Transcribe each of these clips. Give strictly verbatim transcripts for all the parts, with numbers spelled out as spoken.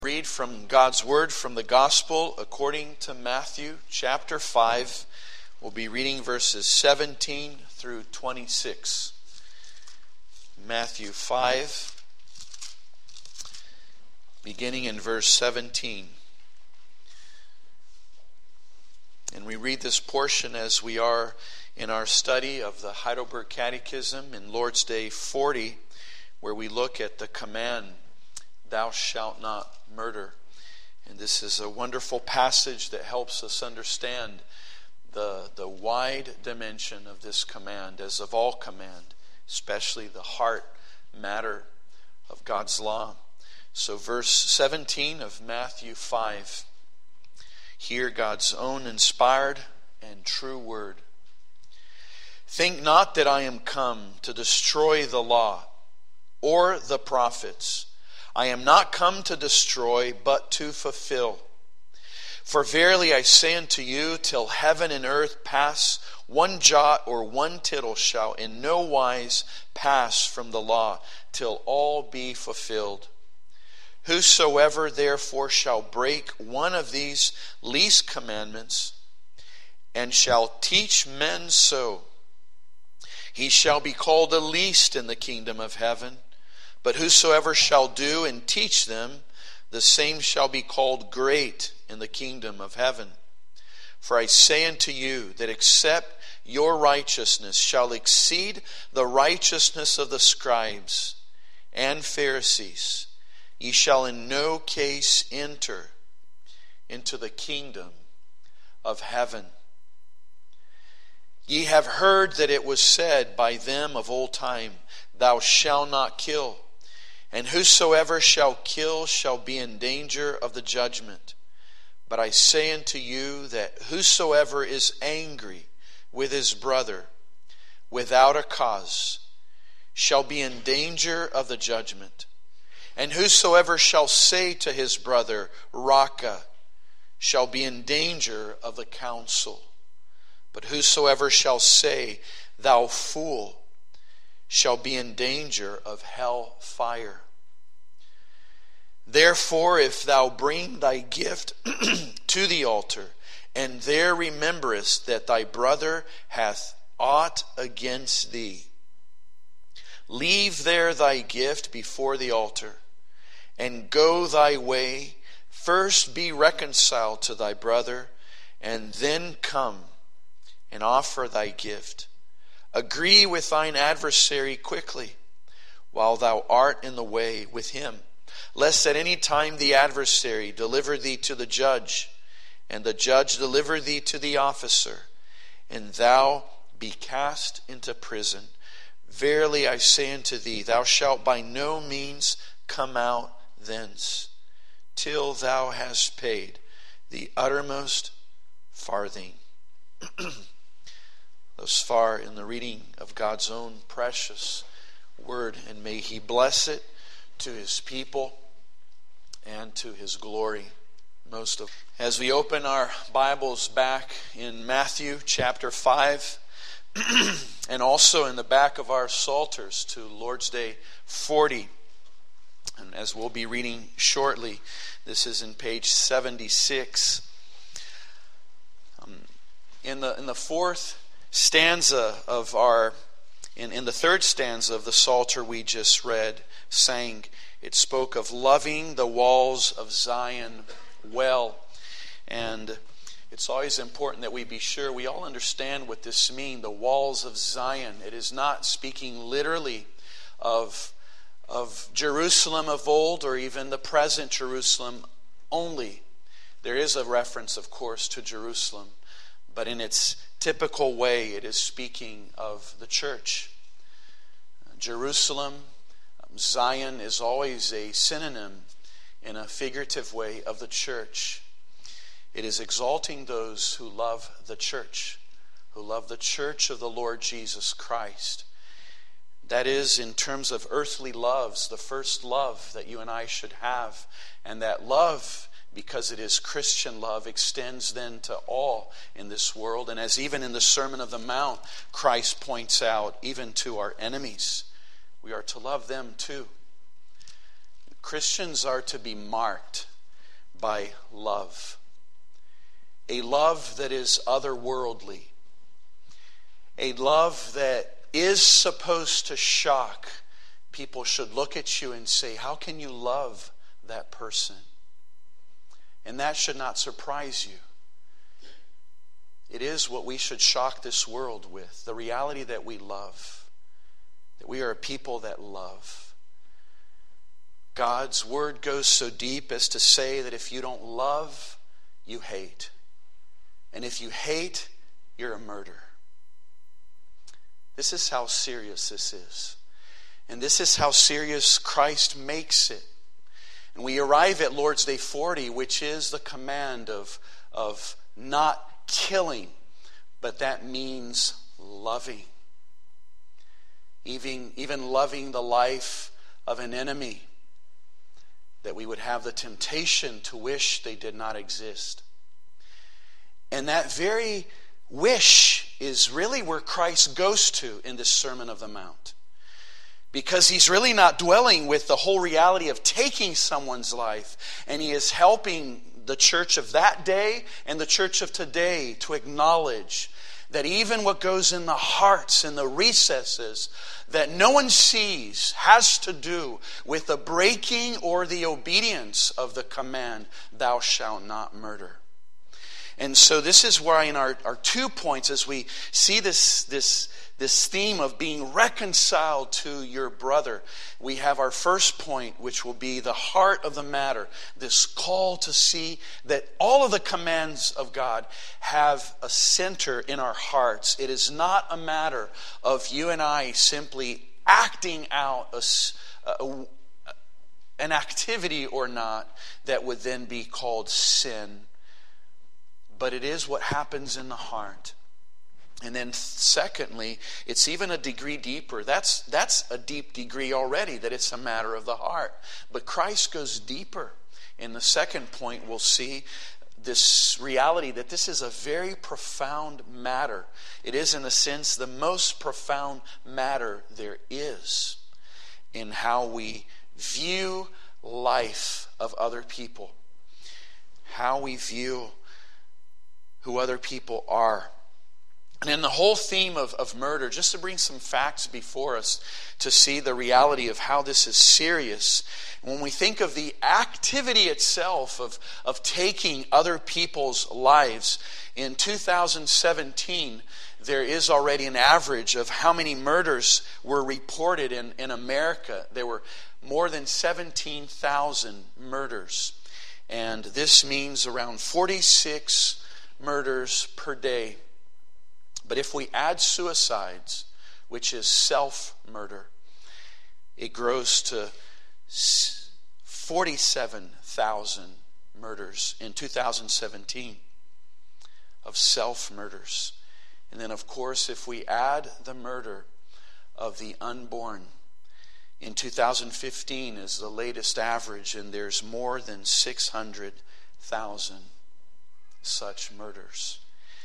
Read from God's Word from the Gospel according to Matthew chapter five. We'll be reading verses seventeen through twenty-six. Matthew five, beginning in verse seventeen. And we read this portion as we are in our study of the Heidelberg Catechism in Lord's Day forty, where we look at the command, "Thou shalt not murder." And this is a wonderful passage that helps us understand the, the wide dimension of this command, as of all command, especially the heart matter of God's law. So verse seventeen of Matthew five. Hear God's own inspired and true word. "Think not that I am come to destroy the law or the prophets. I am not come to destroy, but to fulfill. For verily I say unto you, till heaven and earth pass, one jot or one tittle shall in no wise pass from the law, till all be fulfilled. Whosoever therefore shall break one of these least commandments, and shall teach men so, he shall be called the least in the kingdom of heaven. But whosoever shall do and teach them, the same shall be called great in the kingdom of heaven. For I say unto you, that except your righteousness shall exceed the righteousness of the scribes and Pharisees, ye shall in no case enter into the kingdom of heaven. Ye have heard that it was said by them of old time, Thou shalt not kill. And whosoever shall kill shall be in danger of the judgment. But I say unto you that whosoever is angry with his brother without a cause shall be in danger of the judgment. And whosoever shall say to his brother, Raca, shall be in danger of the council. But whosoever shall say, Thou fool, shall be in danger of hell fire. Therefore, if thou bring thy gift to the altar, and there rememberest that thy brother hath aught against thee, leave there thy gift before the altar, and go thy way. First be reconciled to thy brother, and then come and offer thy gift. Agree with thine adversary quickly, while thou art in the way with him, lest at any time the adversary deliver thee to the judge, and the judge deliver thee to the officer, and thou be cast into prison. Verily I say unto thee, thou shalt by no means come out thence, till thou hast paid the uttermost farthing." Thus far in the reading of God's own precious word, and may He bless it to His people and to His glory most of. As we open our Bibles back in Matthew chapter five, and also in the back of our Psalters to Lord's Day forty, and as we'll be reading shortly, this is in page seventy-six. Um, in the in the fourth stanza of our, in, in the third stanza of the Psalter we just read, sang, it spoke of loving the walls of Zion well. And it's always important that we be sure we all understand what this means, the walls of Zion. It is not speaking literally of, of Jerusalem of old, or even the present Jerusalem only. There is a reference, of course, to Jerusalem, but in its typical way, it is speaking of the church. Jerusalem, Zion is always a synonym in a figurative way of the church. It is exalting those who love the church, who love the church of the Lord Jesus Christ. That is, in terms of earthly loves, the first love that you and I should have. And that love, because it is Christian love, extends then to all in this world. And as even in the Sermon on the Mount, Christ points out, even to our enemies, we are to love them too. Christians are to be marked by love. A love that is otherworldly. A love that is supposed to shock. People should look at you and say, how can you love that person? And that should not surprise you. It is what we should shock this world with. The reality that we love. That we are a people that love. God's word goes so deep as to say that if you don't love, you hate. And if you hate, you're a murderer. This is how serious this is. And this is how serious Christ makes it. And we arrive at Lord's Day forty, which is the command of, of not killing, but that means loving. Even, even loving the life of an enemy, that we would have the temptation to wish they did not exist. And that very wish is really where Christ goes to in this Sermon of the Mount. Because he's really not dwelling with the whole reality of taking someone's life. And he is helping the church of that day and the church of today to acknowledge that even what goes in the hearts and the recesses that no one sees has to do with the breaking or the obedience of the command, thou shalt not murder. And so this is why in our, our two points, as we see this, this, this theme of being reconciled to your brother, we have our first point, which will be the heart of the matter. This call to see that all of the commands of God have a center in our hearts. It is not a matter of you and I simply acting out a, a, an activity or not that would then be called sin. But it is what happens in the heart. And then secondly, it's even a degree deeper. That's, that's a deep degree already, that it's a matter of the heart. But Christ goes deeper. In the second point, we'll see this reality that this is a very profound matter. It is, in a sense, the most profound matter there is in how we view life of other people. How we view who other people are. And in the whole theme of, of murder, just to bring some facts before us to see the reality of how this is serious. When we think of the activity itself of, of taking other people's lives, in two thousand seventeen, there is already an average of how many murders were reported in, in America. There were more than seventeen thousand murders. And this means around forty-six murders per day. But if we add suicides, which is self-murder, it grows to forty-seven thousand murders in two thousand seventeen of self-murders. And then, of course, if we add the murder of the unborn, in two thousand fifteen is the latest average, and there's more than six hundred thousand such murders.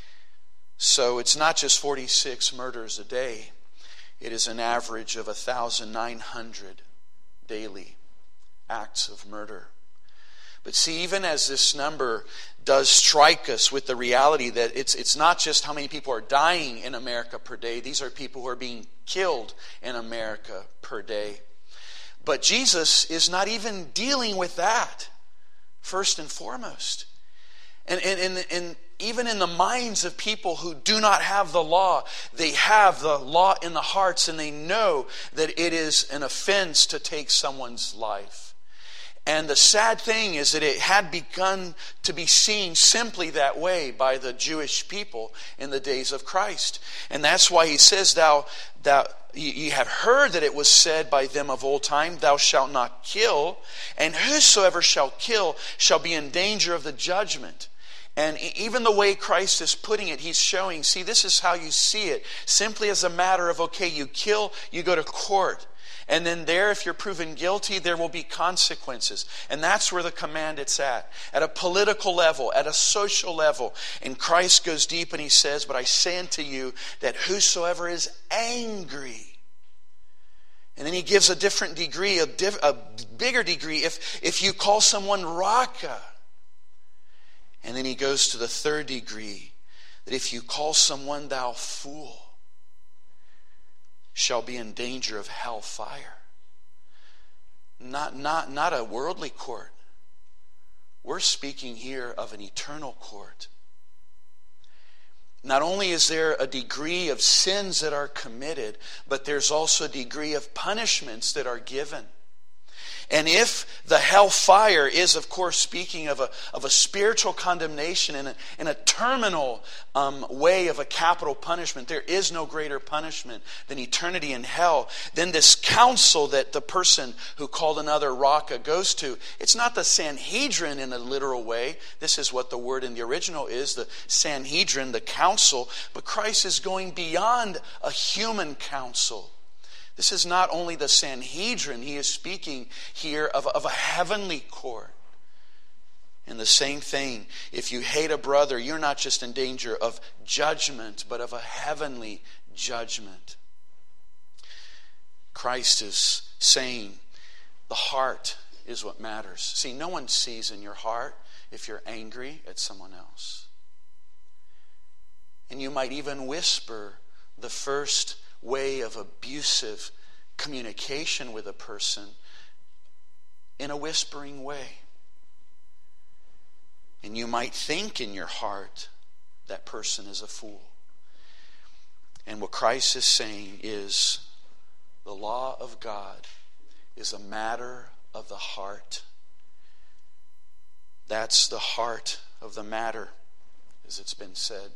So it's not just forty-six murders a day. It is an average of one thousand nine hundred daily acts of murder. But see, even as this number does strike us with the reality that it's it's not just how many people are dying in America per day. These are people who are being killed in America per day. But Jesus is not even dealing with that first and foremost. And, and, and, and even in the minds of people who do not have the law, they have the law in the hearts, and they know that it is an offense to take someone's life. And the sad thing is that it had begun to be seen simply that way by the Jewish people in the days of Christ. And that's why he says, thou, thou, ye have heard that it was said by them of old time, thou shalt not kill, and whosoever shall kill shall be in danger of the judgment. And even the way Christ is putting it, he's showing, see, this is how you see it. Simply as a matter of, okay, you kill, you go to court. And then there, if you're proven guilty, there will be consequences. And that's where the command it's at. At a political level, at a social level. And Christ goes deep and he says, but I say unto you that whosoever is angry. And then he gives a different degree, a, diff, a bigger degree. If, if you call someone Raka, And then he goes to the third degree, that if you call someone thou fool, shall be in danger of hell fire. Not, not, not a worldly court. We're speaking here of an eternal court. Not only is there a degree of sins that are committed, but there's also a degree of punishments that are given. And if the hellfire is, of course, speaking of a, of a spiritual condemnation in a, in a terminal um, way of a capital punishment, there is no greater punishment than eternity in hell. Then this council that the person who called another Raka goes to, it's not the Sanhedrin in a literal way. This is what the word in the original is, the Sanhedrin, the council. But Christ is going beyond a human council. This is not only the Sanhedrin. He is speaking here of, of a heavenly court. And the same thing, if you hate a brother, you're not just in danger of judgment, but of a heavenly judgment. Christ is saying the heart is what matters. See, no one sees in your heart if you're angry at someone else. And you might even whisper the first way of abusive communication with a person in a whispering way. And you might think in your heart that person is a fool. And what Christ is saying is the law of God is a matter of the heart. That's the heart of the matter, as it's been said.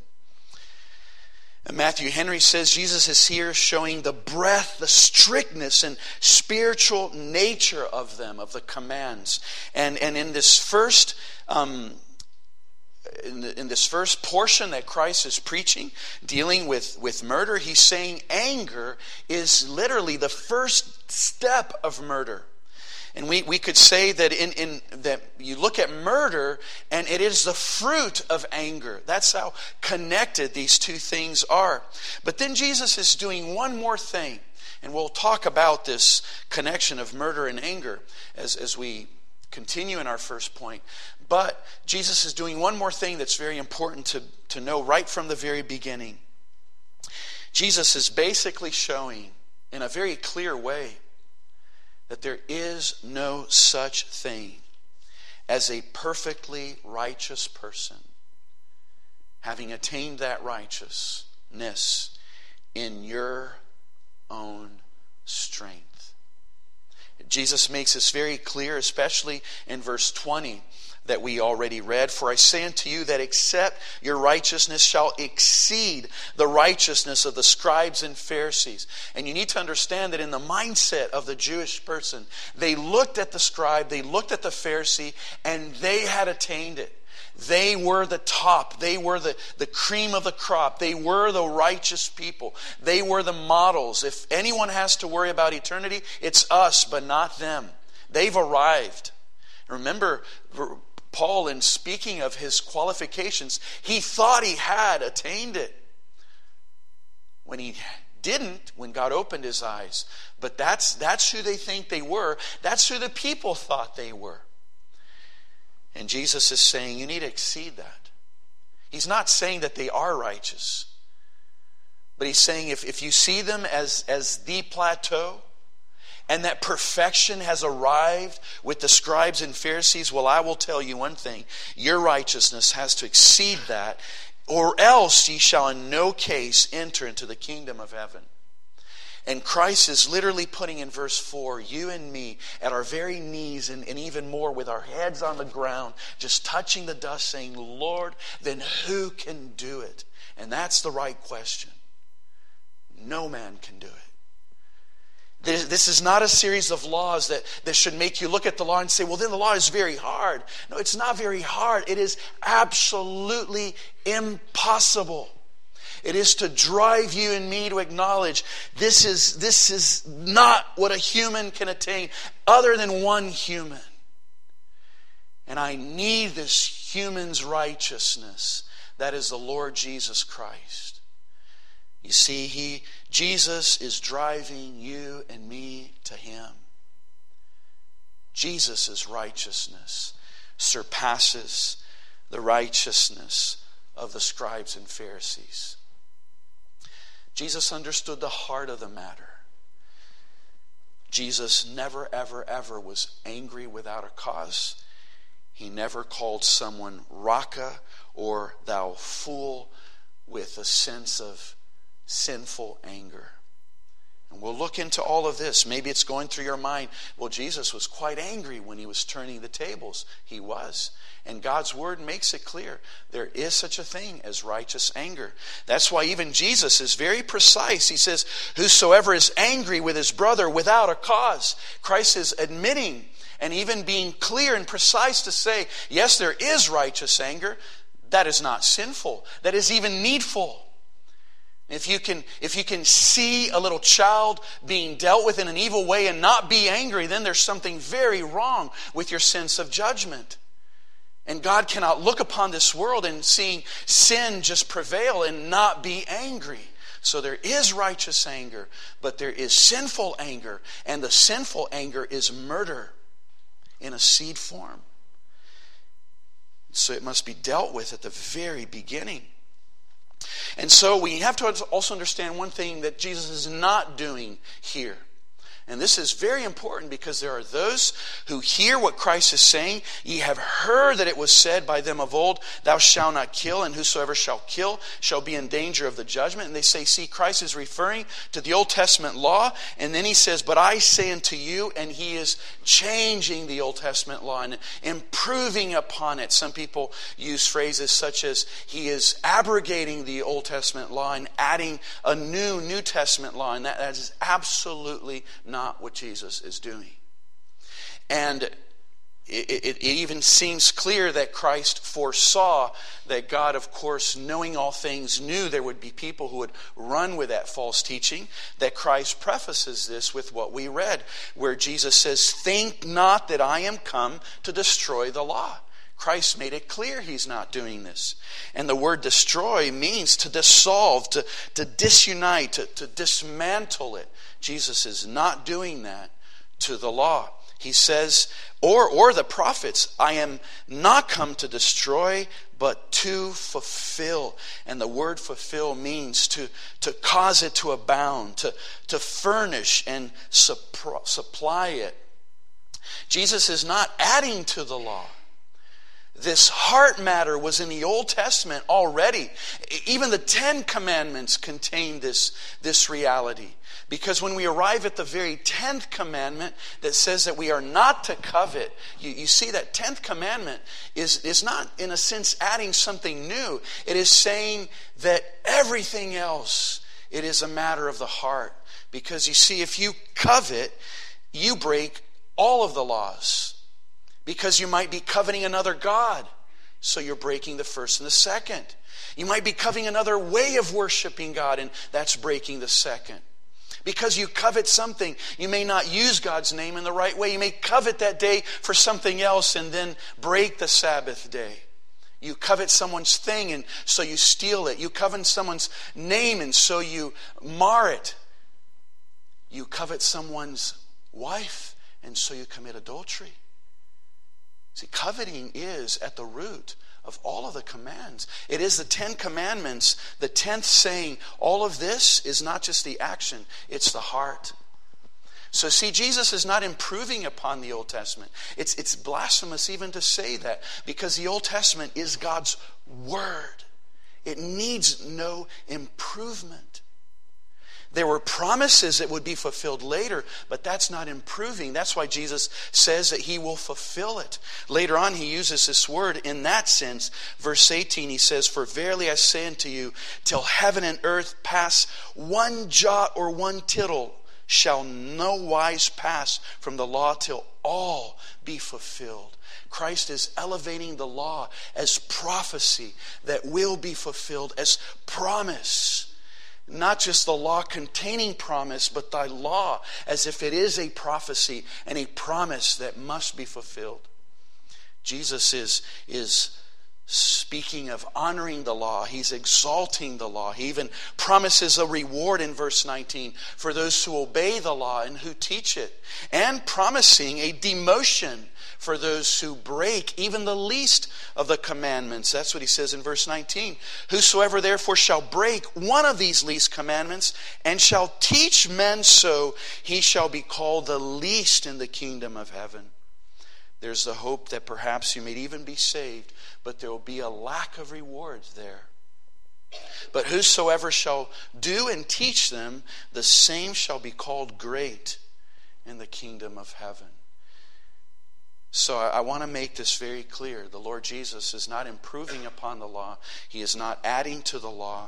And Matthew Henry says Jesus is here showing the breadth, the strictness, and spiritual nature of them, of the commands. And and in this first um, in, the, in this first portion that Christ is preaching, dealing with, with murder, he's saying anger is literally the first step of murder. And we, we could say that in, in that you look at murder and it is the fruit of anger. That's how connected these two things are. But then Jesus is doing one more thing. And we'll talk about this connection of murder and anger as, as we continue in our first point. But Jesus is doing one more thing that's very important to, to know right from the very beginning. Jesus is basically showing in a very clear way that there is no such thing as a perfectly righteous person having attained that righteousness in your own strength. Jesus makes this very clear, especially in verse twenty that we already read. For I say unto you that except your righteousness shall exceed the righteousness of the scribes and Pharisees. And you need to understand that in the mindset of the Jewish person, they looked at the scribe, they looked at the Pharisee, and they had attained it. They were the top. They were the, the cream of the crop. They were the righteous people. They were the models. If anyone has to worry about eternity, it's us, but not them. They've arrived. Remember, Paul, in speaking of his qualifications, he thought he had attained it. When he didn't, when God opened his eyes. But that's, that's who they think they were. That's who the people thought they were. And Jesus is saying, you need to exceed that. He's not saying that they are righteous. But he's saying if, if you see them as, as the plateau, and that perfection has arrived with the scribes and Pharisees, well, I will tell you one thing. Your righteousness has to exceed that, or else ye shall in no case enter into the kingdom of heaven. And Christ is literally putting in verse four, you and me at our very knees, and, and even more with our heads on the ground, just touching the dust, saying, Lord, then who can do it? And that's the right question. No man can do it. This is not a series of laws that, that should make you look at the law and say, well, then the law is very hard. No, it's not very hard. It is absolutely impossible. It is to drive you and me to acknowledge this is, this is not what a human can attain other than one human. And I need this human's righteousness. That is the Lord Jesus Christ. You see, he, Jesus is driving you and me to Him. Jesus' righteousness surpasses the righteousness of the scribes and Pharisees. Jesus understood the heart of the matter. Jesus never, ever, ever was angry without a cause. He never called someone raka or thou fool with a sense of sinful anger. And we'll look into all of this. Maybe it's going through your mind, well, Jesus was quite angry when he was turning the tables. He was. And God's word makes it clear. There is such a thing as righteous anger. That's why even Jesus is very precise. He says, whosoever is angry with his brother without a cause. Christ is admitting and even being clear and precise to say, yes, there is righteous anger. That is not sinful. That is even needful. If you can, if you can see a little child being dealt with in an evil way and not be angry, then there's something very wrong with your sense of judgment. And God cannot look upon this world and seeing sin just prevail and not be angry. So there is righteous anger, but there is sinful anger. And the sinful anger is murder in a seed form. So it must be dealt with at the very beginning. And so we have to also understand one thing that Jesus is not doing here. And this is very important because there are those who hear what Christ is saying. Ye have heard that it was said by them of old, thou shalt not kill, and whosoever shall kill shall be in danger of the judgment. And they say, see, Christ is referring to the Old Testament law. And then he says, but I say unto you, and he is changing the Old Testament law and improving upon it. Some people use phrases such as he is abrogating the Old Testament law and adding a new New Testament law. And that, that is absolutely not Not what Jesus is doing. And it, it, it even seems clear that Christ foresaw that God, of course, knowing all things, knew there would be people who would run with that false teaching. That Christ prefaces this with what we read, where Jesus says, think not that I am come to destroy the law. Christ made it clear he's not doing this. And the word destroy means to dissolve, to, to disunite, to, to dismantle it. Jesus is not doing that to the law. He says, or, or the prophets, I am not come to destroy, but to fulfill. And the word fulfill means to, to cause it to abound, to, to furnish and supp- supply it. Jesus is not adding to the law. This heart matter was in the Old Testament already. Even the Ten Commandments contain this, this reality. Because when we arrive at the very tenth commandment that says that we are not to covet, you, you see that tenth commandment is, is not, in a sense, adding something new. It is saying that everything else, it is a matter of the heart. Because you see, if you covet, you break all of the laws. Because you might be coveting another god, so you're breaking the first and the second. You might be coveting another way of worshiping God, and that's breaking the second. Because you covet something, you may not use God's name in the right way. You may covet that day for something else and then break the Sabbath day. You covet someone's thing, and so you steal it. You covet someone's name, and so you mar it. You covet someone's wife, and so you commit adultery. See, coveting is at the root of all of the commands. It is the Ten Commandments, the tenth saying, all of this is not just the action, it's the heart. So see, Jesus is not improving upon the Old Testament. It's, it's blasphemous even to say that, because the Old Testament is God's Word. It needs no improvement. There were promises that would be fulfilled later, but that's not improving. That's why Jesus says that he will fulfill it. Later on, he uses this word in that sense. Verse eighteen, he says, for verily I say unto you, till heaven and earth pass, one jot or one tittle shall no wise pass from the law till all be fulfilled. Christ is elevating the law as prophecy that will be fulfilled, as promise. Not just the law containing promise, but thy law as if it is a prophecy and a promise that must be fulfilled. Jesus is, is speaking of honoring the law. He's exalting the law. He even promises a reward in verse nineteen for those who obey the law and who teach it. And promising a demotion for those who break even the least of the commandments. That's what he says in verse nineteen. Whosoever therefore shall break one of these least commandments and shall teach men so, he shall be called the least in the kingdom of heaven. There's the hope that perhaps you may even be saved, but there will be a lack of rewards there. But whosoever shall do and teach them, the same shall be called great in the kingdom of heaven. So I, I want to make this very clear. The Lord Jesus is not improving upon the law. He is not adding to the law.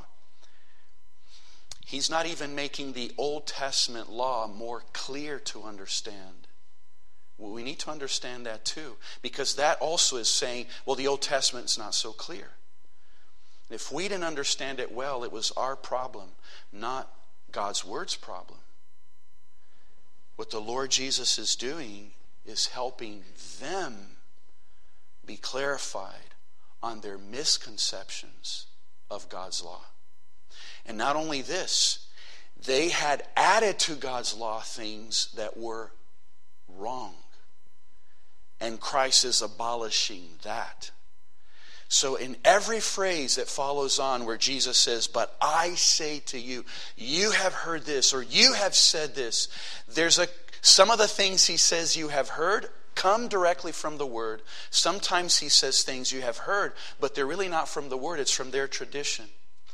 He's not even making the Old Testament law more clear to understand. Well, we need to understand that too, because that also is saying, well, the Old Testament is not so clear. If we didn't understand it well, it was our problem, not God's Word's problem. What the Lord Jesus is doing is helping them be clarified on their misconceptions of God's law. And not only this, they had added to God's law things that were wrong. And Christ is abolishing that. So in every phrase that follows on where Jesus says, but I say to you, you have heard this, or you have said this, there's a some of the things he says you have heard come directly from the Word. Sometimes he says things you have heard, but they're really not from the Word, it's from their tradition.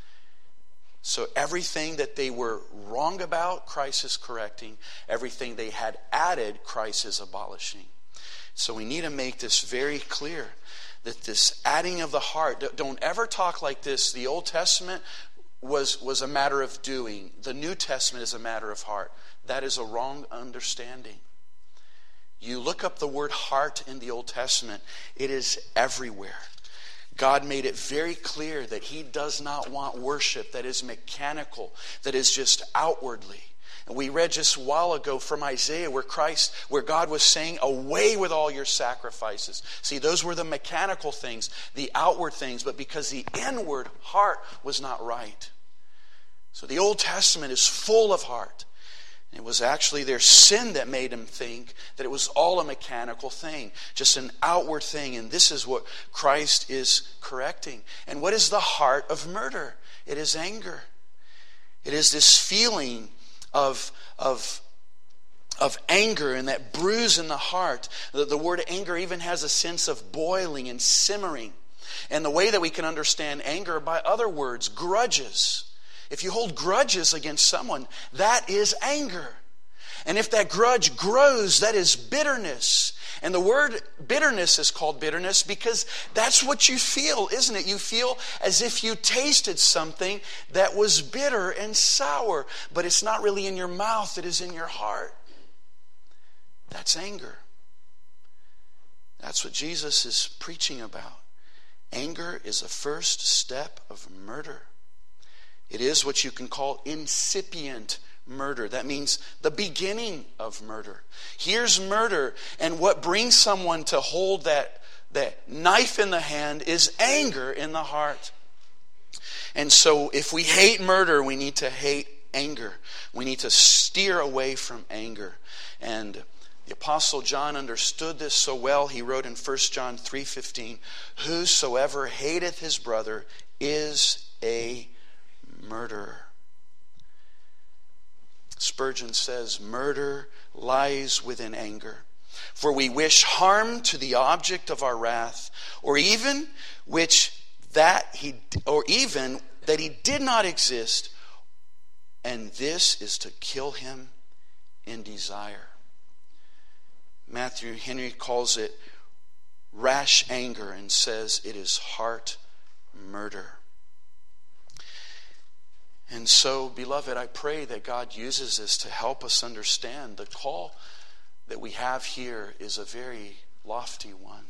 So everything that they were wrong about, Christ is correcting. Everything they had added, Christ is abolishing. So we need to make this very clear, that this adding of the heart, don't ever talk like this. The Old Testament was, was a matter of doing. The New Testament is a matter of heart. That is a wrong understanding. You look up the word heart in the Old Testament, it is everywhere. God made it very clear that He does not want worship that is mechanical, that is just outwardly. And we read just a while ago from Isaiah where Christ, where God was saying, away with all your sacrifices. See, those were the mechanical things, the outward things, but because the inward heart was not right. So the Old Testament is full of heart. It was actually their sin that made them think that it was all a mechanical thing, just an outward thing. And this is what Christ is correcting. And what is the heart of murder? It is anger. It is this feeling of, of, of anger and that bruise in the heart. The, the word anger even has a sense of boiling and simmering. And the way that we can understand anger by other words, grudges. If you hold grudges against someone, that is anger. And if that grudge grows, that is bitterness. And the word bitterness is called bitterness because that's what you feel, isn't it? You feel as if you tasted something that was bitter and sour, but it's not really in your mouth, it is in your heart. That's anger. That's what Jesus is preaching about. Anger is a first step of murder. It is what you can call incipient murder. That means the beginning of murder. Here's murder, and what brings someone to hold that, that knife in the hand is anger in the heart. And so if we hate murder, we need to hate anger. We need to steer away from anger. And the Apostle John understood this so well. He wrote in First John three fifteen, whosoever hateth his brother is a murderer. Spurgeon says, murder lies within anger. For we wish harm to the object of our wrath, or even which that he or even that he did not exist, and this is to kill him in desire. Matthew Henry calls it rash anger and says it is heart murder. And so, beloved, I pray that God uses this to help us understand the call that we have here is a very lofty one.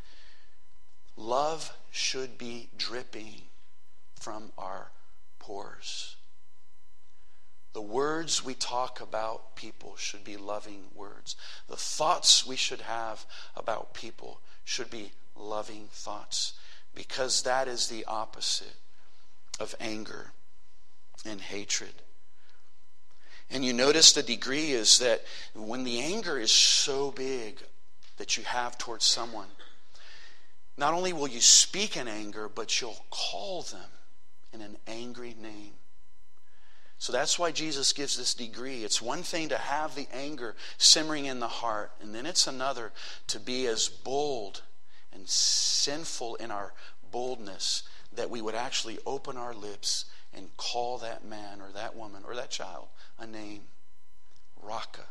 Love should be dripping from our pores. The words we talk about people should be loving words. The thoughts we should have about people should be loving thoughts, because that is the opposite of anger and hatred. And you notice the degree is that when the anger is so big, that you have towards someone, not only will you speak in anger, but you'll call them in an angry name. So that's why Jesus gives this degree. It's one thing to have the anger simmering in the heart, and then it's another to be as bold and sinful in our boldness that we would actually open our lips and call that man or that woman or that child a name. Raka.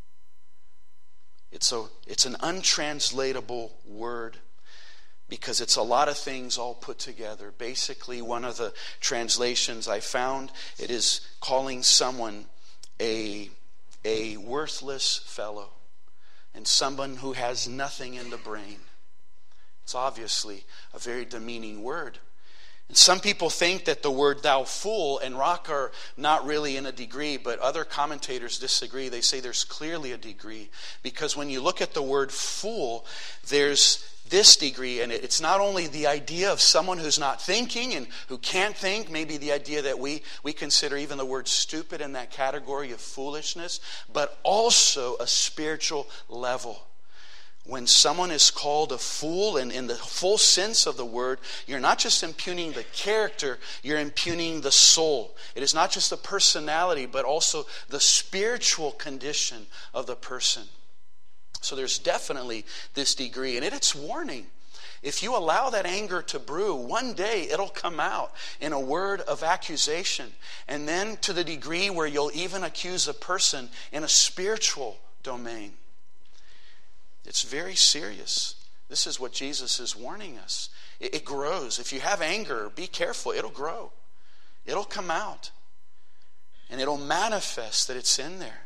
It's a, it's an untranslatable word because it's a lot of things all put together. Basically, one of the translations I found, it is calling someone a, a worthless fellow and someone who has nothing in the brain. It's obviously a very demeaning word. And some people think that the word thou fool and raka are not really in a degree, but other commentators disagree. They say there's clearly a degree, because when you look at the word fool, there's this degree, and it's not only the idea of someone who's not thinking and who can't think, maybe the idea that we, we consider even the word stupid in that category of foolishness, but also a spiritual level. When someone is called a fool, and in the full sense of the word, you're not just impugning the character, you're impugning the soul. It is not just the personality, but also the spiritual condition of the person. So there's definitely this degree, and it's warning. If you allow that anger to brew, one day it'll come out in a word of accusation, and then to the degree where you'll even accuse a person in a spiritual domain. It's very serious. This is what Jesus is warning us. It, it grows. If you have anger, be careful. It'll grow. It'll come out. And it'll manifest that it's in there.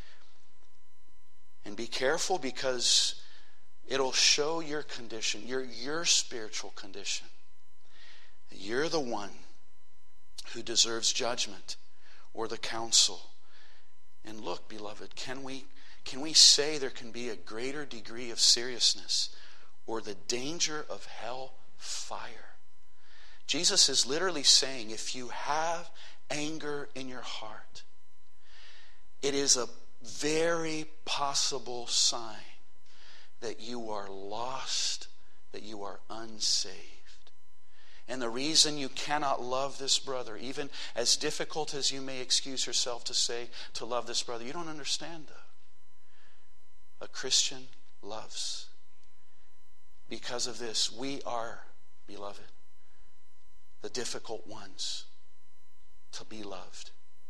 And be careful, because it'll show your condition, your, your spiritual condition. You're the one who deserves judgment or the counsel. And look, beloved, can we Can we say there can be a greater degree of seriousness or the danger of hell fire? Jesus is literally saying, if you have anger in your heart, it is a very possible sign that you are lost, that you are unsaved. And the reason you cannot love this brother, even as difficult as you may excuse yourself to say to love this brother, you don't understand though. A Christian loves. Because of this, we are, beloved, the difficult ones to be loved.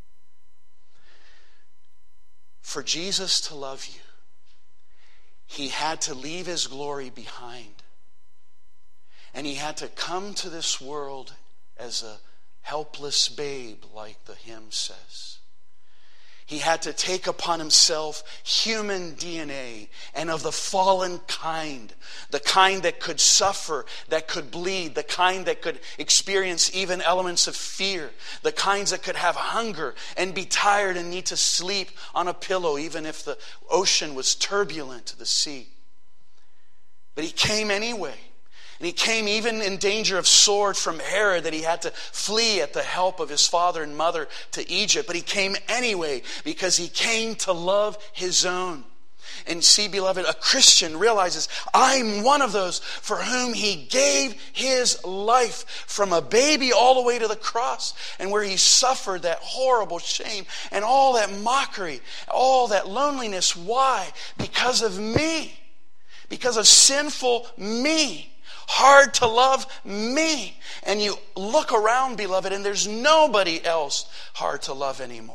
For Jesus to love you, he had to leave his glory behind. And he had to come to this world as a helpless babe, like the hymn says. He had to take upon himself human D N A, and of the fallen kind, the kind that could suffer, that could bleed, the kind that could experience even elements of fear, the kinds that could have hunger and be tired and need to sleep on a pillow even if the ocean was turbulent to the sea. But he came anyway. And he came even in danger of sword from Herod, that he had to flee at the help of his father and mother to Egypt. But he came anyway because he came to love his own. And see, beloved, a Christian realizes, I'm one of those for whom he gave his life, from a baby all the way to the cross, and where he suffered that horrible shame and all that mockery, all that loneliness. Why? Because of me. Because of sinful me. Hard to love me. And you look around, beloved, and there's nobody else hard to love anymore.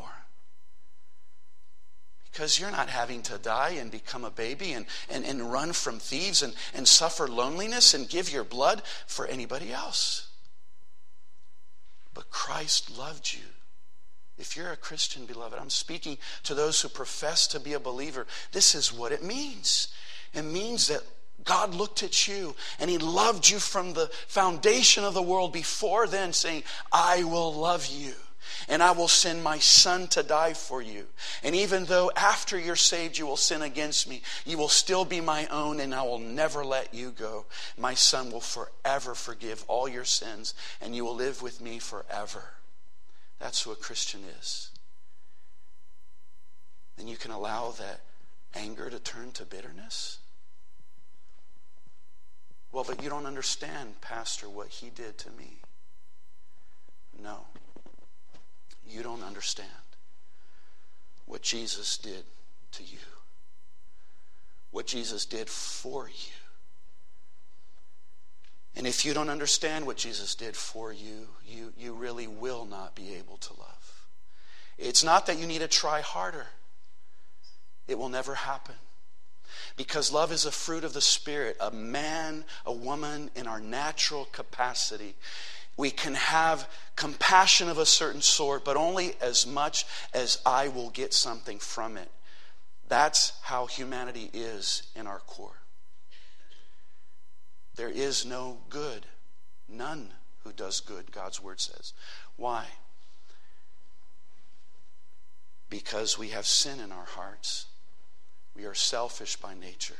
Because you're not having to die and become a baby and, and, and run from thieves and, and suffer loneliness and give your blood for anybody else. But Christ loved you. If you're a Christian, beloved, I'm speaking to those who profess to be a believer. This is what it means. It means that God looked at you and he loved you from the foundation of the world before then, saying, I will love you and I will send my son to die for you. And even though after you're saved you will sin against me, you will still be my own, and I will never let you go. My son will forever forgive all your sins, and you will live with me forever. That's who a Christian is. Then you can allow that anger to turn to bitterness. Well, but you don't understand, Pastor, what he did to me. No. You don't understand what Jesus did to you. What Jesus did for you. And if you don't understand what Jesus did for you, you, you really will not be able to love. It's not that you need to try harder. It will never happen. Because love is a fruit of the Spirit. A man, a woman in our natural capacity. We can have compassion of a certain sort, but only as much as I will get something from it. That's how humanity is in our core. There is no good, none who does good, God's word says. Why? Because we have sin in our hearts. We are selfish by nature.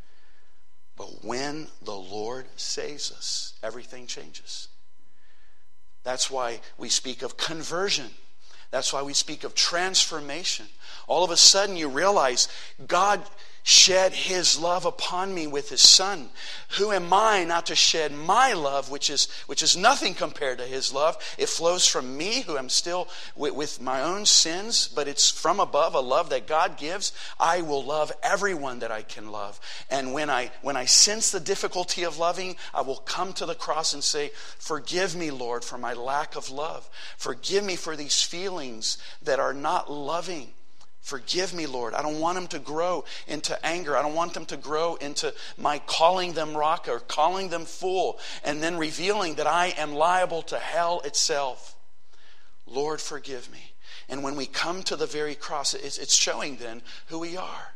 But when the Lord saves us, everything changes. That's why we speak of conversion. That's why we speak of transformation. All of a sudden you realize God shed his love upon me with his Son. Who am I not to shed my love, which is which is nothing compared to his love? It flows from me, who am still with, with my own sins, but it's from above, a love that God gives. I will love everyone that I can love. And when I when I sense the difficulty of loving, I will come to the cross and say, forgive me, Lord, for my lack of love. Forgive me for these feelings that are not loving. Forgive me, Lord. I don't want them to grow into anger. I don't want them to grow into my calling them rock or calling them fool and then revealing that I am liable to hell itself. Lord, forgive me. And when we come to the very cross, it's showing then who we are.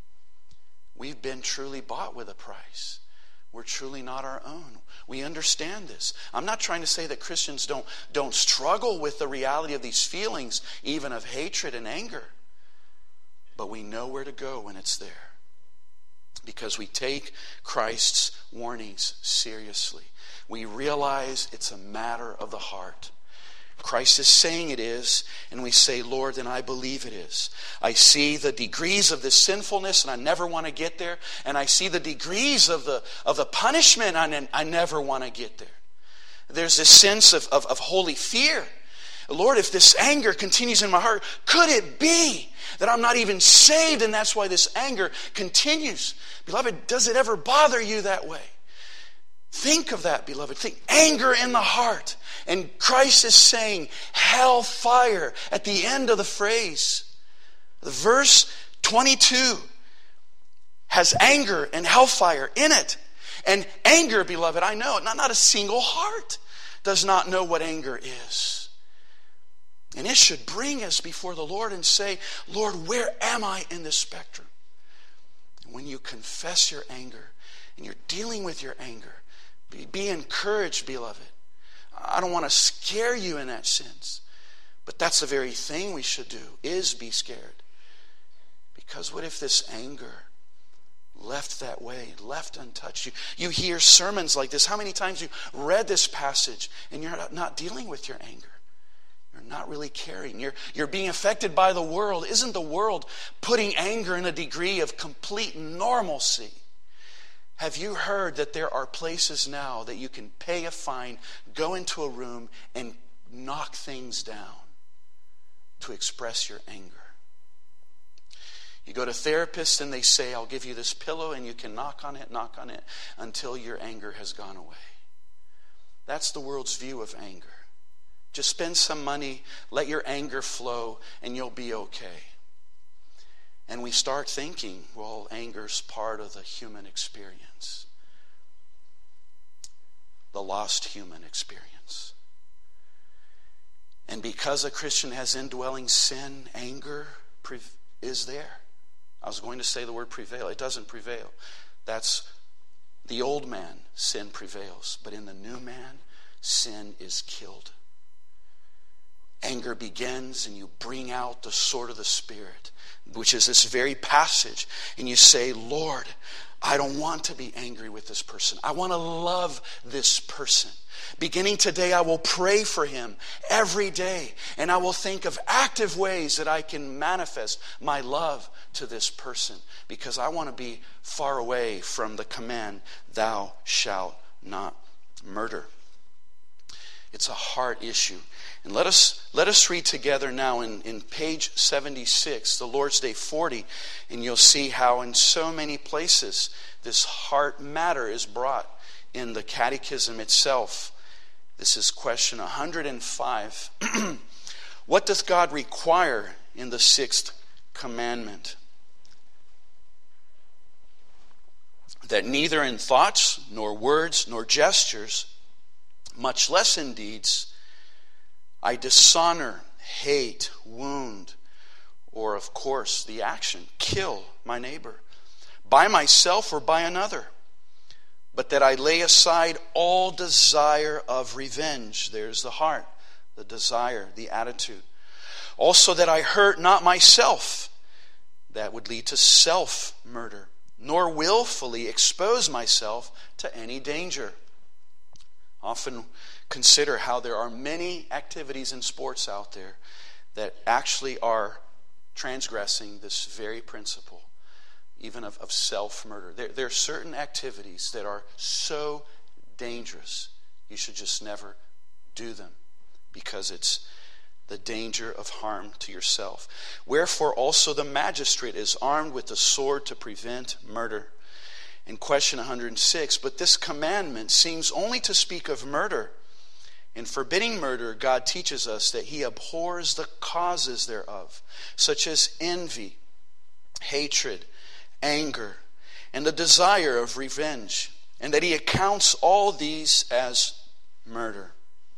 We've been truly bought with a price. We're truly not our own. We understand this. I'm not trying to say that Christians don't, don't struggle with the reality of these feelings, even of hatred and anger. But we know where to go when it's there. Because we take Christ's warnings seriously. We realize it's a matter of the heart. Christ is saying it is, and we say, Lord, then I believe it is. I see the degrees of this sinfulness, and I never want to get there. And I see the degrees of the of the punishment, and I never want to get there. There's this sense of, of, of holy fear. Lord, if this anger continues in my heart, could it be that I'm not even saved, and that's why this anger continues? Beloved, does it ever bother you that way? Think of that, beloved. Think anger in the heart. And Christ is saying hellfire at the end of the phrase. The verse twenty-two has anger and hellfire in it. And anger, beloved, I know, not, not a single heart does not know what anger is. And it should bring us before the Lord and say, Lord, where am I in this spectrum? And when you confess your anger and you're dealing with your anger, be, be encouraged, beloved. I don't want to scare you in that sense. But that's the very thing we should do, is be scared. Because what if this anger left that way, left untouched? You, you hear sermons like this. How many times you read this passage and you're not, not dealing with your anger? You're not really caring. You're, you're being affected by the world. Isn't the world putting anger in a degree of complete normalcy? Have you heard that there are places now that you can pay a fine, go into a room, and knock things down to express your anger? You go to therapists and they say, I'll give you this pillow and you can knock on it, knock on it until your anger has gone away. That's the world's view of anger. Just spend some money, let your anger flow, and you'll be okay. And we start thinking, well, anger's part of the human experience. The lost human experience. And because a Christian has indwelling sin, anger is there. I was going to say the word prevail. It doesn't prevail. That's the old man, sin prevails. But in the new man, sin is killed. anger begins and you bring out the sword of the Spirit, which is this very passage, and you say, Lord, I don't want to be angry with this person. I want to love this person. Beginning today, I will pray for him every day, and I will think of active ways that I can manifest my love to this person, because I want to be far away from the command, thou shalt not murder. It's a heart issue. And let us let us read together now in, in page seventy-six, the Lord's Day forty, and you'll see how in so many places this heart matter is brought in the catechism itself. This is question one hundred five. What doth God require in the sixth commandment? That neither in thoughts, nor words, nor gestures, much less in deeds, I dishonor, hate, wound, or of course the action, kill my neighbor, by myself or by another, but that I lay aside all desire of revenge. There's the heart, the desire, the attitude. Also that I hurt not myself. That would lead to self-murder, nor willfully expose myself to any danger. Often consider how there are many activities in sports out there that actually are transgressing this very principle, even of, of self-murder. There, there are certain activities that are so dangerous, you should just never do them, because it's the danger of harm to yourself. Wherefore also the magistrate is armed with the sword to prevent murder. In question one hundred six, but this commandment seems only to speak of murder. In forbidding murder, God teaches us that he abhors the causes thereof, such as envy, hatred, anger, and the desire of revenge, and that he accounts all these as murder.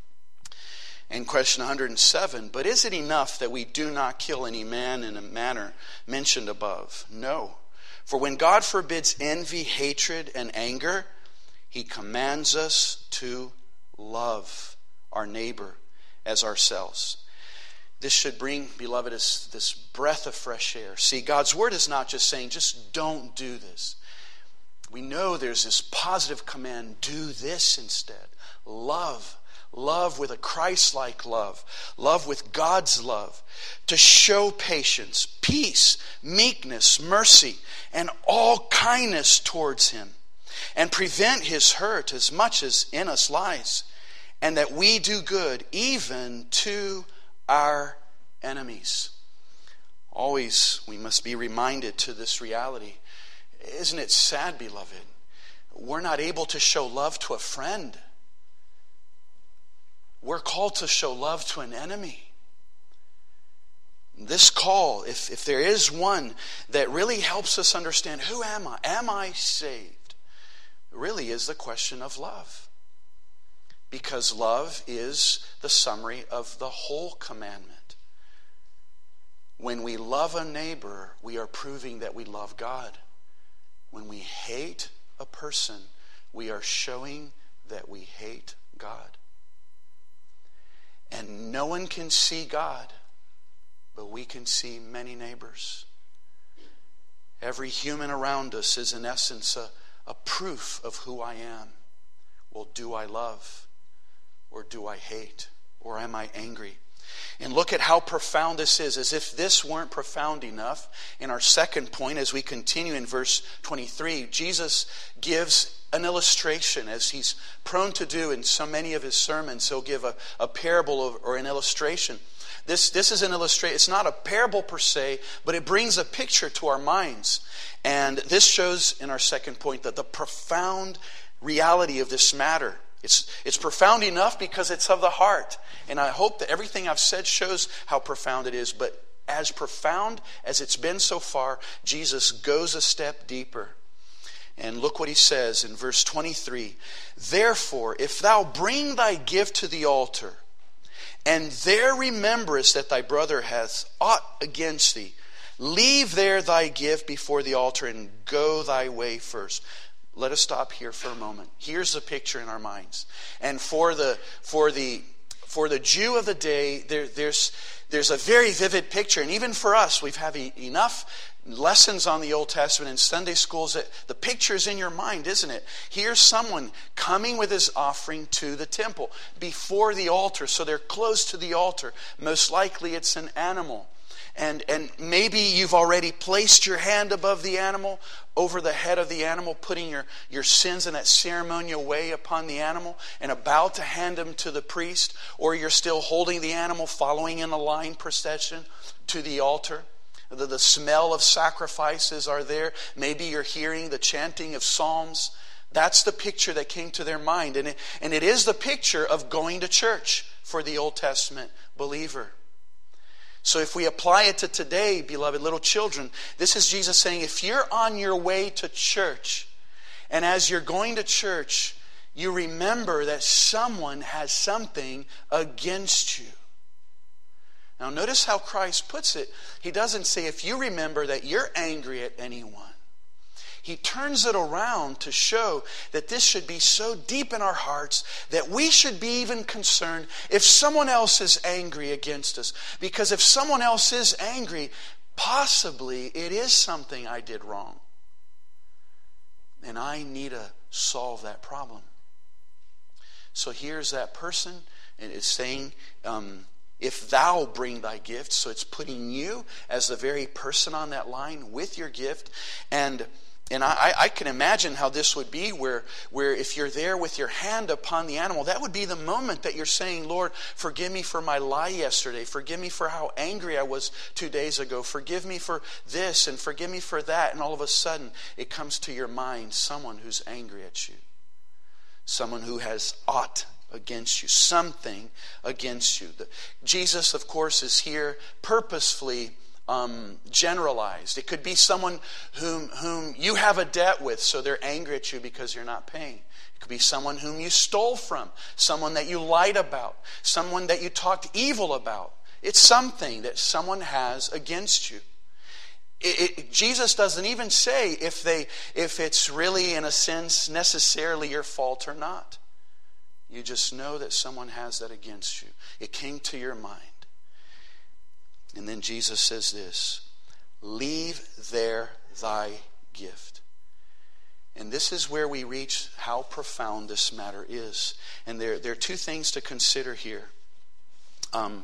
In question one hundred seven, but is it enough that we do not kill any man in a manner mentioned above? No. For when God forbids envy, hatred, and anger, he commands us to love our neighbor as ourselves. This should bring, beloved, this, this breath of fresh air. See, God's word is not just saying, just don't do this. We know there's this positive command, do this instead. Love. Love with a Christ-like love. Love with God's love. To show patience, peace, meekness, mercy, and all kindness towards him. And prevent his hurt as much as in us lies. And that we do good even to our enemies. Always we must be reminded to this reality. Isn't it sad, beloved? We're not able to show love to a friend. We're called to show love to an enemy. This call, if, if there is one that really helps us understand, who am I? Am I saved? Really is the question of love. Because love is the summary of the whole commandment. When we love a neighbor, we are proving that we love God. When we hate a person, we are showing that we hate God. And no one can see God, but we can see many neighbors. Every human around us is in essence a, a proof of who I am. Well, do I love? Or do I hate? Or am I angry? And look at how profound this is. As if this weren't profound enough, in our second point, as we continue in verse twenty-three, Jesus gives an illustration, as he's prone to do in so many of his sermons. He'll give a, a parable of, or an illustration. This, this is an illustration. It's not a parable per se, but it brings a picture to our minds. And this shows in our second point that the profound reality of this matter. It's, it's profound enough because it's of the heart. And I hope that everything I've said shows how profound it is. But as profound as it's been so far, Jesus goes a step deeper. And look what he says in verse twenty-three. Therefore, if thou bring thy gift to the altar, and there rememberest that thy brother hath aught against thee, leave there thy gift before the altar, and go thy way first. Let us stop here for a moment. Here's the picture in our minds. And for the for the for the Jew of the day, there, there's, there's a very vivid picture. And even for us, we've had e- enough lessons on the Old Testament in Sunday schools that the picture's in your mind, isn't it? Here's someone coming with his offering to the temple before the altar. So they're close to the altar. Most likely it's an animal. And, and maybe you've already placed your hand above the animal, over the head of the animal, putting your, your sins in that ceremonial way upon the animal, and about to hand them to the priest. Or you're still holding the animal, following in a line procession to the altar. The, the smell of sacrifices are there. Maybe you're hearing the chanting of psalms. That's the picture that came to their mind. And it, and it is the picture of going to church for the Old Testament believer. So if we apply it to today, beloved little children, this is Jesus saying, if you're on your way to church, and as you're going to church, you remember that someone has something against you. Now notice how Christ puts it. He doesn't say, if you remember that you're angry at anyone. He turns it around to show that this should be so deep in our hearts that we should be even concerned if someone else is angry against us. Because if someone else is angry, possibly it is something I did wrong. And I need to solve that problem. So here's that person, and it's saying, um, if thou bring thy gift. So it's putting you as the very person on that line with your gift. And And I, I can imagine how this would be where, where if you're there with your hand upon the animal, that would be the moment that you're saying, Lord, forgive me for my lie yesterday. Forgive me for how angry I was two days ago. Forgive me for this and forgive me for that. And all of a sudden, it comes to your mind someone who's angry at you. Someone who has aught against you. Something against you. The, Jesus, of course, is here purposefully Um, generalized. It could be someone whom whom you have a debt with, so they're angry at you because you're not paying. It could be someone whom you stole from, someone that you lied about, someone that you talked evil about. It's something that someone has against you. It, it, Jesus doesn't even say if they if it's really, in a sense, necessarily your fault or not. You just know that someone has that against you. It came to your mind. And then Jesus says this, leave there thy gift. And this is where we reach how profound this matter is. And there, there are two things to consider here. Um,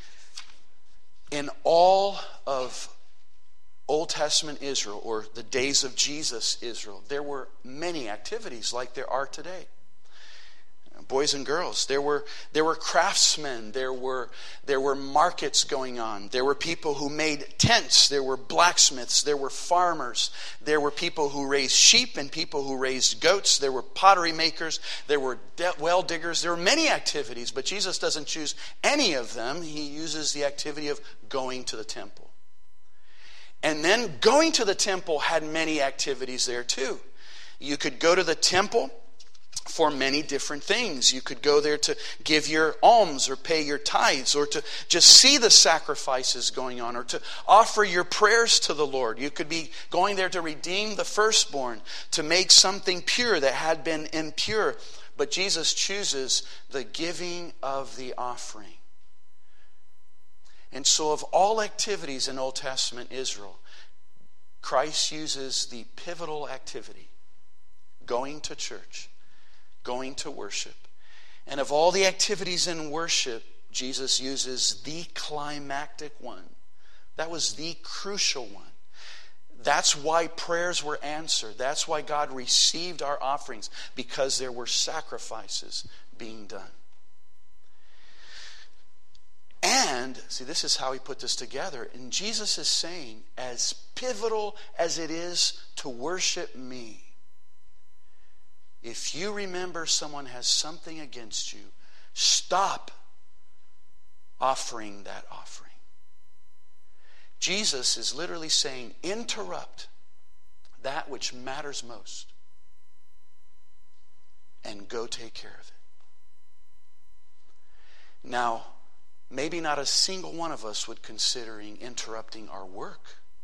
in all of Old Testament Israel, or the days of Jesus Israel, there were many activities like there are today. Boys and girls, there were there were craftsmen, there were there were markets going on, there were people who made tents, there were blacksmiths, there were farmers, there were people who raised sheep and people who raised goats, there were pottery makers, there were de- well diggers, there were many activities, but Jesus doesn't choose any of them. He uses the activity of going to the temple. And then going to the temple had many activities there too. You could go to the temple for many different things. You could go there to give your alms or pay your tithes, or to just see the sacrifices going on, or to offer your prayers to the Lord. You could be going there to redeem the firstborn, to make something pure that had been impure. But Jesus chooses the giving of the offering. And so of all activities in Old Testament Israel, Christ uses the pivotal activity, going to church, going to worship. And of all the activities in worship, Jesus uses the climactic one. That was the crucial one. That's why prayers were answered. That's why God received our offerings, because there were sacrifices being done. And, see, this is how he put this together. And Jesus is saying, as pivotal as it is to worship me, if you remember someone has something against you, stop offering that offering. Jesus is literally saying, interrupt that which matters most and go take care of it. Now, maybe not a single one of us would considering interrupting our work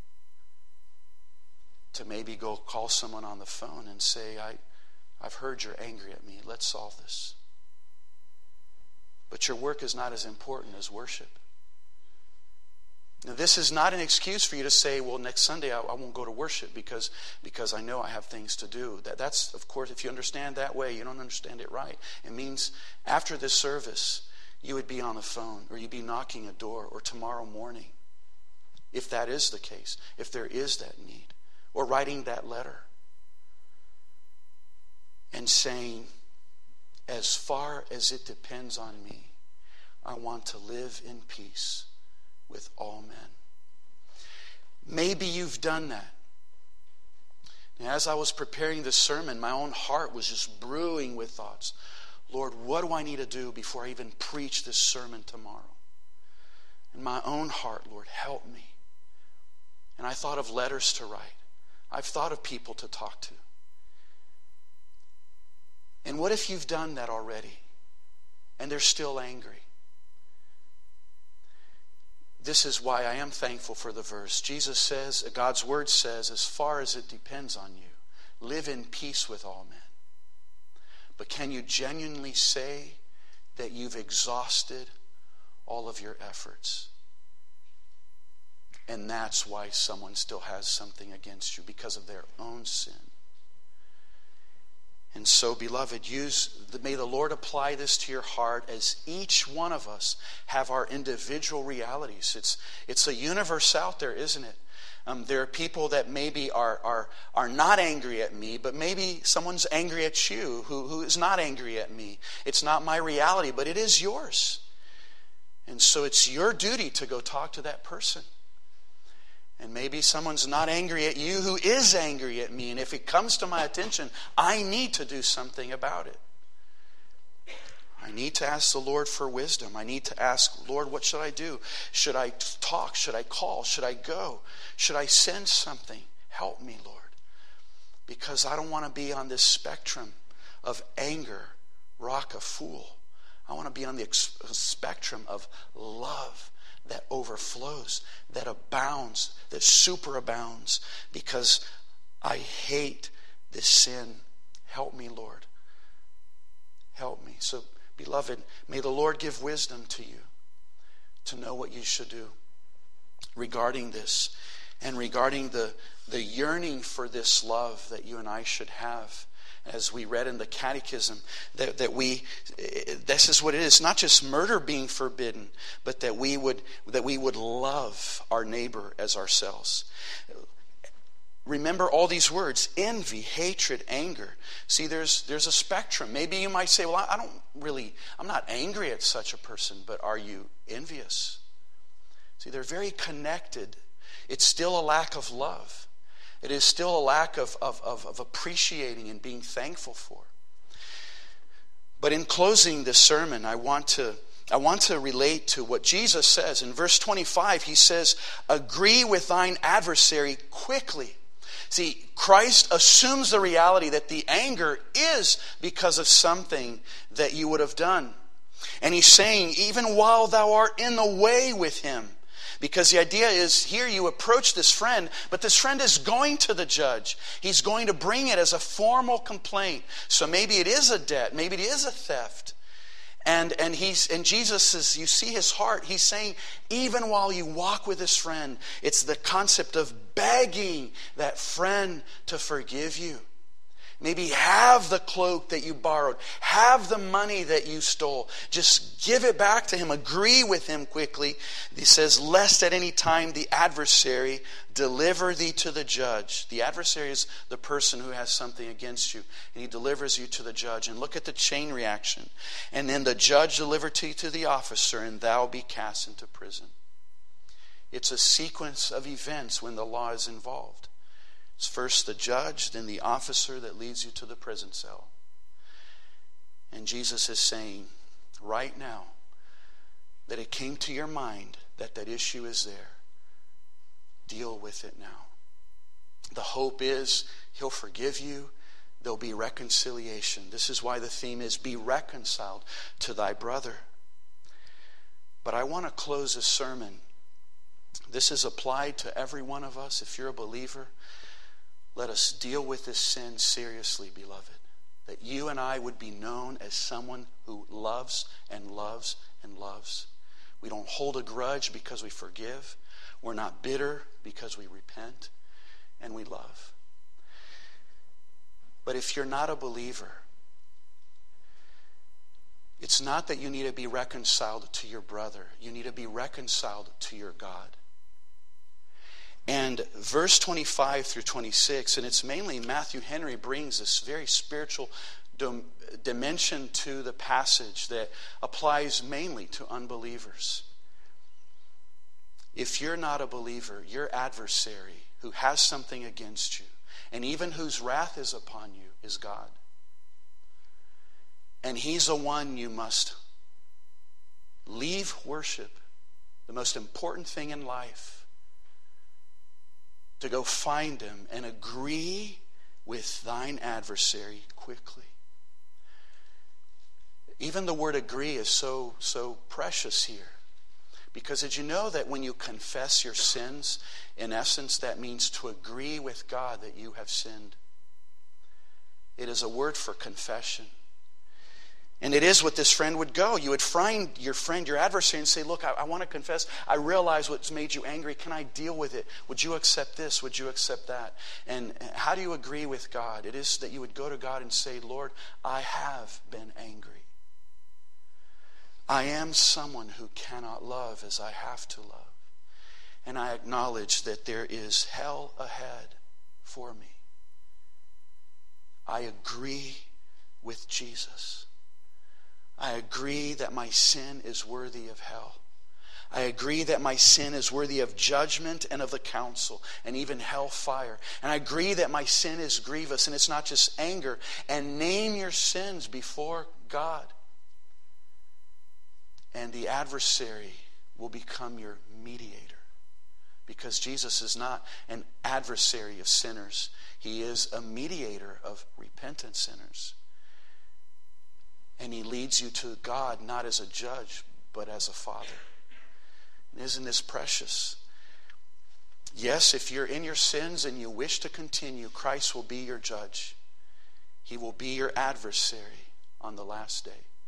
to maybe go call someone on the phone and say, I I've heard you're angry at me. Let's solve this. but your work is not as important as worship. Now, this is not an excuse for you to say, well, next Sunday I, I won't go to worship because, because I know I have things to do. That, that's, of course, if you understand that way, you don't understand it right. It means after this service, you would be on the phone, or you'd be knocking a door, or tomorrow morning, if that is the case, if there is that need, or writing that letter and saying, as far as it depends on me, I want to live in peace with all men. Maybe you've done that. And as I was preparing this sermon, my own heart was just brewing with thoughts. Lord, what do I need to do before I even preach this sermon tomorrow? In my own heart, Lord, help me. And I thought of letters to write. I've thought of people to talk to. And what if you've done that already and they're still angry? This is why I am thankful for the verse. Jesus says, God's word says, as far as it depends on you, live in peace with all men. But can you genuinely say that you've exhausted all of your efforts? And that's why someone still has something against you, because of their own sin. And so, beloved, use may the Lord apply this to your heart as each one of us have our individual realities. It's it's a universe out there, isn't it? Um, there are people that maybe are are are not angry at me, but maybe someone's angry at you who, who is not angry at me. It's not my reality, but it is yours. And so it's your duty to go talk to that person. And maybe someone's not angry at you who is angry at me. And if it comes to my attention, I need to do something about it. I need to ask the Lord for wisdom. I need to ask, Lord, what should I do? Should I talk? Should I call? Should I go? Should I send something? Help me, Lord. Because I don't want to be on this spectrum of anger, rock a fool. I want to be on the ex- spectrum of love that overflows, that abounds, that superabounds, because I hate this sin. Help me, Lord. Help me. So, beloved, may the Lord give wisdom to you to know what you should do regarding this, and regarding the, the yearning for this love that you and I should have. As we read in the Catechism, that, that we, this is what it is, not just murder being forbidden, but that we would that we would love our neighbor as ourselves. Remember all these words: envy, hatred, anger. See, there's there's a spectrum. Maybe you might say, well, I, I don't really, I'm not angry at such a person, but are you envious? See, they're very connected. It's still a lack of love. It is still a lack of, of, of, of appreciating and being thankful for. But in closing this sermon, I want to I want to relate to what Jesus says. In verse twenty-five, he says, agree with thine adversary quickly. See, Christ assumes the reality that the anger is because of something that you would have done. And he's saying, even while thou art in the way with him. Because the idea is, here you approach this friend, but this friend is going to the judge. He's going to bring it as a formal complaint. So maybe it is a debt, maybe it is a theft. And and he's and Jesus says, you see his heart. He's saying, even while you walk with this friend, it's the concept of begging that friend to forgive you. Maybe have the cloak that you borrowed. Have the money that you stole. Just give it back to him. Agree with him quickly. He says, lest at any time the adversary deliver thee to the judge. The adversary is the person who has something against you. And he delivers you to the judge. And look at the chain reaction. And then the judge deliver to you to the officer, and thou be cast into prison. It's a sequence of events when the law is involved. It's first the judge, then the officer that leads you to the prison cell. And Jesus is saying right now that it came to your mind that that issue is there. Deal with it now. The hope is he'll forgive you. There'll be reconciliation. This is why the theme is be reconciled to thy brother. But I want to close this sermon. This is applied to every one of us. If you're a believer, let us deal with this sin seriously, beloved. that you and I would be known as someone who loves and loves and loves. We don't hold a grudge because we forgive. We're not bitter because we repent, and we love. But if you're not a believer, it's not that you need to be reconciled to your brother. You need to be reconciled to your God. And verse twenty-five through twenty-six, and it's mainly Matthew Henry brings this very spiritual dim- dimension to the passage that applies mainly to unbelievers. If you're not a believer, your adversary who has something against you, and even whose wrath is upon you, is God. And he's the one you must leave worship, the most important thing in life, to go find him and agree with thine adversary quickly. Even the word agree is so, so precious here. Because did you know that when you confess your sins, in essence, that means to agree with God that you have sinned? It is a word for confession. And it is what this friend would go. You would find your friend, your adversary, and say, look, I, I want to confess. I realize what's made you angry. Can I deal with it? Would you accept this? Would you accept that? And how do you agree with God? It is that you would go to God and say, Lord, I have been angry. I am someone who cannot love as I have to love. And I acknowledge that there is hell ahead for me. I agree with Jesus. I agree that my sin is worthy of hell. I agree that my sin is worthy of judgment and of the council and even hellfire. And I agree that my sin is grievous and it's not just anger. And name your sins before God. And the adversary will become your mediator. Because Jesus is not an adversary of sinners. He is a mediator of repentant sinners. And he leads you to God not as a judge, but as a father. And isn't this precious? Yes, if you're in your sins and you wish to continue, Christ will be your judge. He will be your adversary on the last day.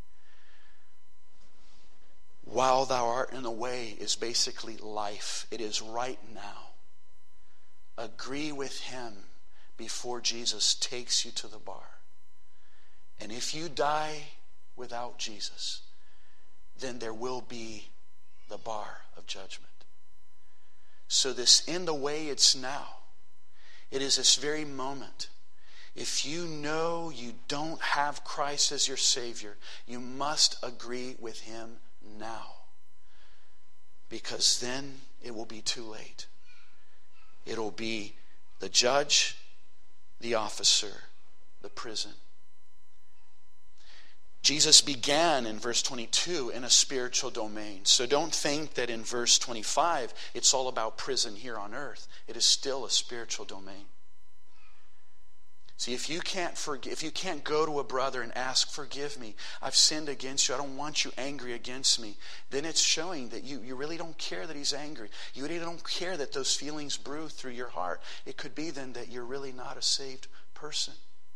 While thou art in the way is basically life. It is right now. Agree with him before Jesus takes you to the bar. And if you die without Jesus, then there will be the bar of judgment. So this in the way it's now, it is this very moment. If you know you don't have Christ as your Savior, you must agree with him now. Because then it will be too late. It'll be the judge, the officer, the prison. Jesus began in verse twenty-two in a spiritual domain. So don't think that in verse twenty-five it's all about prison here on earth. It is still a spiritual domain. See, if you can't forgive, if you can't go to a brother and ask, forgive me, I've sinned against you, I don't want you angry against me, then it's showing that you, you really don't care that he's angry. You really don't care that those feelings brew through your heart. It could be then that you're really not a saved person.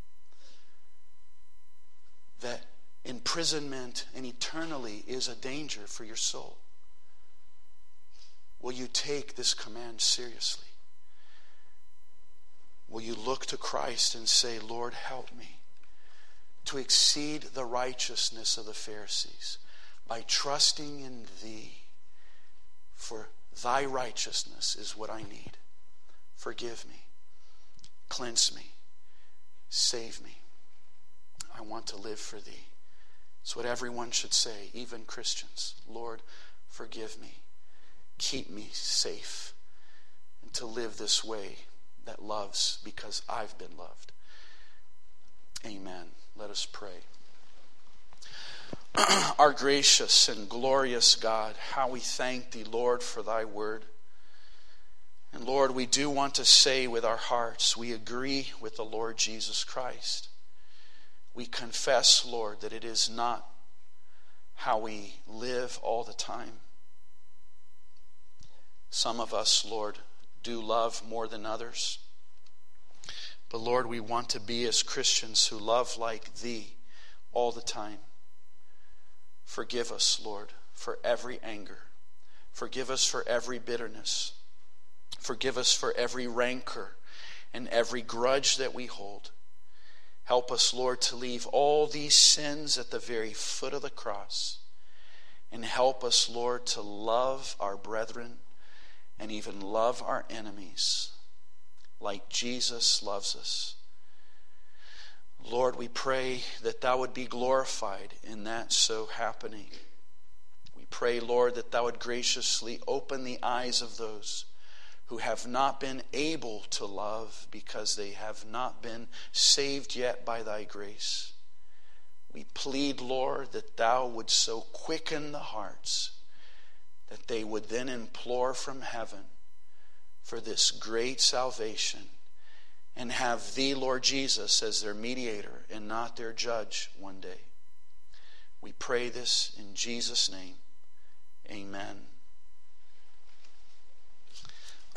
That imprisonment and eternally is a danger for your soul. Will you take this command seriously? Will you look to Christ and say, Lord, help me to exceed the righteousness of the Pharisees by trusting in thee, for thy righteousness is what I need. Forgive me, cleanse me, save me. I want to live for thee. It's what everyone should say, even Christians. Lord, forgive me. Keep me safe. And to live this way that loves because I've been loved. Amen. Let us pray. Our gracious and glorious God, how we thank thee, Lord, for thy word. And Lord, we do want to say with our hearts, we agree with the Lord Jesus Christ. We confess, Lord, that it is not how we live all the time. Some of us, Lord, do love more than others. But Lord, we want to be as Christians who love like Thee all the time. Forgive us, Lord, for every anger. Forgive us for every bitterness. Forgive us for every rancor and every grudge that we hold. Help us, Lord, to leave all these sins at the very foot of the cross. And help us, Lord, to love our brethren and even love our enemies like Jesus loves us. Lord, we pray that Thou would be glorified in that so happening. We pray, Lord, that Thou would graciously open the eyes of those who have not been able to love because they have not been saved yet by Thy grace. We plead, Lord, that Thou would so quicken the hearts that they would then implore from heaven for this great salvation and have Thee, Lord Jesus, as their mediator and not their judge one day. We pray this in Jesus' name. Amen.